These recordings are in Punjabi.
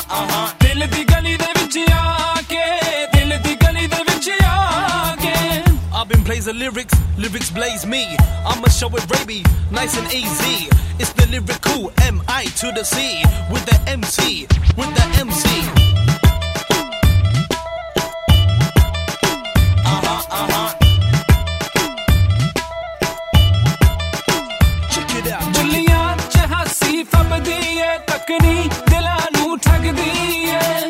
ਦਿਲ ਦੀ ਗਲੀ ਦੇ ਵਿੱਚ ਆ ਕੇ ਦਿਲ ਦੀ ਗਲੀ ਦੇ ਵਿੱਚ ਆ ਕੇ I've been blazing lyrics blaze me. I'ma show it baby, nice and easy. It's the lyrical M-I to the C with the MC, with the MC. Check it out. ਦੁਨੀਆ 'ਚ ਹਾਸੀ ਫੱਬਦੀ ਏ ਤੱਕਣੀ ਦਿਲਾਂ ਨੂੰ ਠੱਗਦੀ ਏ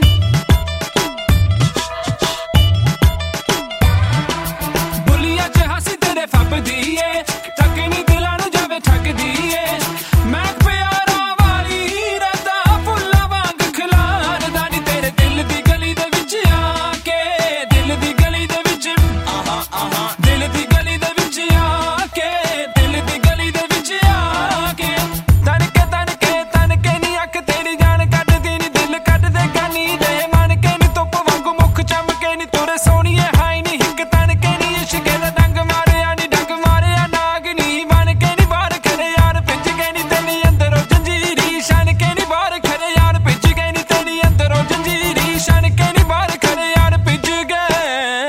ਬੁਲੀਆਂ 'ਚ ਹਾਸੀ ਤੇਰੇ ਫੱਬਦੀ ਏ ਤੱਕਣੀ ਦਿਲਾਂ ਨੂੰ ਜਾਵੇ ਠੱਗਦੀ ਏ ਮੈਂ ਪਿਆਰਾ ਵਾਲੀ ਰਦਾ ਫੁੱਲਾਂ ਵਾਂਗ ਖਿਲਾਰਦਾ ਨੀ ਤੇਰੇ ਦਿਲ ਦੀ ਗਲੀ ਦੇ ਵਿੱਚ ਆ ਕੇ ਦਿਲ ਦੀ ਗਲੀ ਦੇ ਵਿੱਚ ਦਿਲ ਦੀ ਗਲੀ ਦੇ ਵਿੱਚ ਆ ਕੇ ਦਿਲ ਦੀ ਗਲੀ ਦੇ ਵਿੱਚ ਆ ਕੇ ਤਣਕੇ ਨੀ ਅੱਖ ਤੇਰੀ ਜਾਨ ਕੱਢਦੀ ਨੀ ਦਿਲ ਕੱਢਦੇ ਗਾਨੀ ਦੇ ਮਨ ਕੇ ਨੀ ਧੁੱਪ ਵਾਂਗੂ ਮੁੱਖ ਚਮਕੇ ਨੀ ਤੁਰੇ ਸੋਹਣੀਏ ਹਾਈ ਨੀ ਹਿੱਕ ਤਣਕੇ ਨੀ ਇਸ਼ਕੇ ਦਾ ਡੰਗ ਮਾਰਿਆ ਨਾਗ ਨੀ ਬਣ ਕੇ ਨੀ ਬਾਹਰ ਖੜੇ ਯਾਰ ਭਿੱਜ ਗਏ ਨੀ ਤੇਰੀ ਅੰਦਰੋਂ ਜੰਜੀਰੀ ਛਣ ਕੇ ਨੀ ਬਾਹਰ ਖੜੇ ਯਾਰ ਭਿੱਜ ਗਏ ਨੀ ਤੇਰੀ ਅੰਦਰੋਂ ਜੰਜੀਰੀ ਛਣ ਕੇ ਨੀ ਬਾਹਰ ਖੜੇ ਯਾਰ ਭਿੱਜ ਗਏ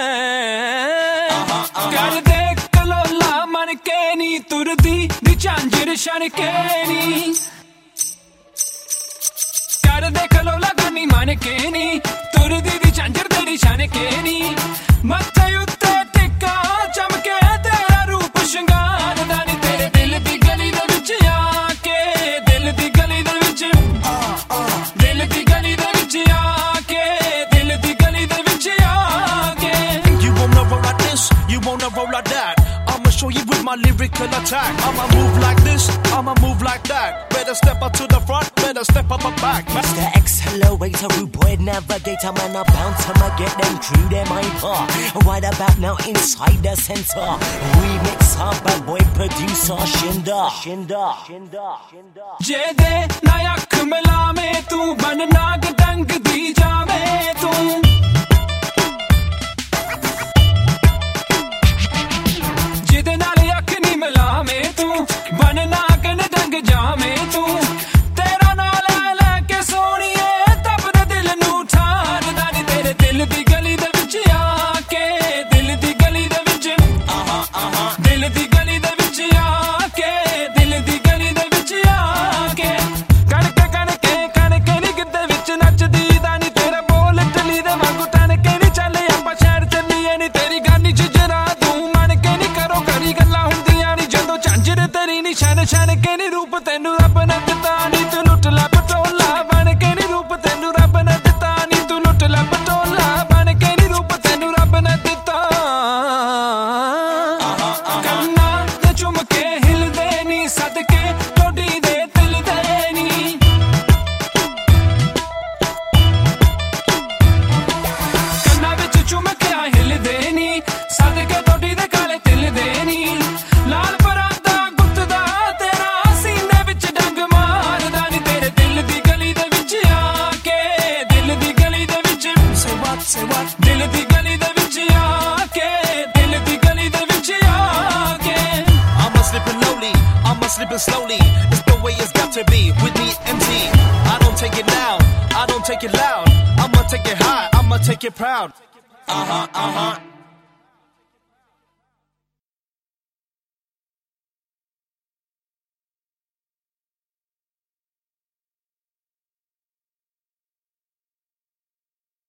ਕਰਦੇ ਕਲੋਲਾ ਮਨ ਕੇ ਨੀ ਤੁਰਦੀ ਦੀ ਝਾਂਜਰ ਛਣ ਕੇ ਨੀ ਕਰਦੇ ਕਲੋਲਾ ਗਾਨੀ ਮਨ ਕੇ ਨੀ ਤੁਰਦੀ ਦੀ ਝਾਂਜਰ ਤੇਰੀ ਛਣ ਕੇ ਨੀ ਮੱਥੇ ਉੱਤੇ ਟਿੱਕਾ ਚਮਕੇ ਤੇਰਾ ਰੂਪ ਸ਼ਿੰਗਾਰਦਾ ਨੀ ਤੇਰੇ ਦਿਲ ਦੀ ਗਲੀ ਦੇ ਵਿੱਚ ਆ ਕੇ ਦਿਲ ਦੀ ਗਲੀ ਦੇ ਵਿੱਚ ਦਿਲ ਦੀ ਗਲੀ ਦੇ ਵਿੱਚ ਆ ਕੇ ਦਿਲ ਦੀ ਗਲੀ ਦੇ ਵਿੱਚ ਆ ਕੇ You wanna roll like this, you wanna roll like that. I'ma show you with my lyrical attack. I'ma move like this, I'ma move like that. Better step up to the front, better step up my back. The accelerator, rude boy navigator, man, I bounce, I'ma get them crew, them hyper. Right about now, inside the center, remix up by boy producer Shinda. ਜੇ ਦੇ ਨਾ ਅੱਖ ਮਿਲਾਵੇਂ ਤੂੰ ਬਨ ਨਾਗ ਡੰਗ ਦੀ ਜਾਵੇਂ ਤੂੰ ਜਿਹਦੇ ਨਾਲ ਅੱਖ ਨਹੀਂ ਮਿਲਾਵੇਂ ਤੂੰ ਬਨ ਨਾਗ ਡੰਗ ਜਾਵੇਂ ਤੂੰ ਤੇਰਾ ਨਾਲ ਲੈ ਕੇ ਸੋਹਣੀਏ ਤਪਦੇ ਦਿਲ ਨੂੰ ਠਾਰਦਾ ਨੀ ਤੇਰੇ ਦਿਲ ਦੀ ਗਲੀ ਦੇ ਵਿੱਚ ਆ ਕੇ ਦਿਲ ਦੀ ਗਲੀ ਦੇ ਵਿੱਚ ਦਿਲ ਦੀ ਗਲੀ ਦੇ ਵਿੱਚ ਆ ਕੇ ਦਿਲ ਦੀ ਗਲੀ ਦੇ ਵਿੱਚ ਆ ਕੇ ਕਣਕੇ ਨੀ ਗਿੱਧੇ ਵਿੱਚ ਨੱਚਦੀ ਦਾ ਨੀ ਤੇਰਾ ਬੋਲ ਟਲੀ ਦੇ ਵਾਂਗੂ ਟਣਕੇ ਨੀ ਚੱਲ ਆਪਾਂ ਸ਼ਹਿਰ ਚੱਲੀਏ ਨੀ ਤੇਰੀ ਗਾਨੀ 'ਚ ਜਰਾ ਤੂੰ ਮਨ ਕੇ ਨੀ ਕਰੋ ਕਰੀ ਗੱਲਾਂ ਹੁੰਦੀਆਂ ਨੀ ਜਦੋਂ ਝਾਂਜਰ ਤੇਰੀ ਨੀ ਛਣ ਕੇ ਨੀ ਰੂਪ ਤੈਨੂੰ ਰੱਬ ਨੇ ਦਿੱਤਾ ਨੀ ਤੂੰ ਲੁੱਟ ਲੈ ਪਟੋਲਾ ਬਣ ਕੇ ਨੀ ਰੂਪ ਤੈਨੂੰ ਰੱਬ ਨੇ ਦਿੱਤਾ ਨੀ ਤੂੰ ਲੁੱਟ ਲੈ ਪਟੋਲਾ ਬਣ ਕੇ ਨੀ ਰੂਪ ਤੈਨੂੰ ਰੱਬ ਨੇ ਦਿੱਤਾ ਕੰਨਾਂ ਤੇ ਚੁੰਮ ਕੇ ਹਿਲਦੇ ਨੀ ਸਦਕੇ ਟੋਡੀ ਦੇ ਦਿਲ ਦੇ ਨੀ ਕੰਨਾਂ ਵਿੱਚ ਚੁੰਮ ਕੇ ਹਿਲਦੇ ਨੀ ਸਦਕੇ ਟੋਡੀ ਦੇ ਕਾਲੇ ਦਿਲ ਦੇ ਨੀ ਲਾਲ ਪਰਾਂਦਾ ਗੁੱਤਦਾ ਤੇਰਾ ਸੀਨੇ ਵਿੱਚ ਡੰਗ ਮਾਰਦਾ ਨੀ ਤੇਰੇ ਦਿਲ ਦੀ ਗਲੀ ਦੇ ਵਿੱਚ ਆ ਕੇ ਦਿਲ ਦੀ ਗਲੀ ਦੇ ਵਿੱਚ Say what? ਦਿਲ ਦੀ ਗਲੀ ਦੇ ਵਿੱਚ ਆ ਕੇ ਦਿਲ ਦੀ ਗਲੀ ਦੇ ਵਿੱਚ ਆ ਕੇ I'ma slipping lowly, I'ma slipping slowly. It's the way it's got to be with me MC. I don't take it loud, I don't take it loud. I'ma take it high, I'ma take it proud.